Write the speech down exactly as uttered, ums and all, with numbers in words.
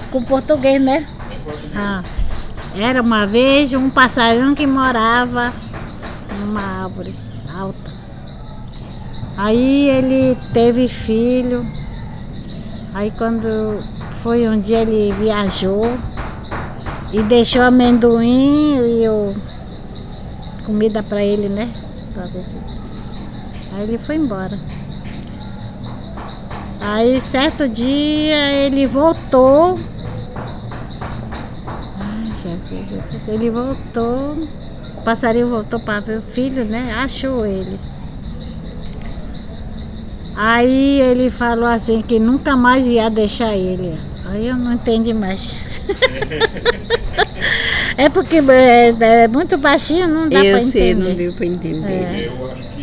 com português, né? É português. Ah, era uma vez um passarinho que morava numa árvore alta. Aí ele teve filho. Aí quando foi um dia ele viajou e deixou amendoim e o comida para ele, né? Pra ver se... Aí ele foi embora. Aí certo dia ele voltou. Ai, Jesus, Jesus. Ele voltou. O passarinho voltou para ver o filho, né? Achou ele. Aí ele falou assim que nunca mais ia deixar ele. Aí eu não entendi mais. É porque é, é muito baixinho, não dá para Eu entender. sei, não deu para entender. É. Eu acho que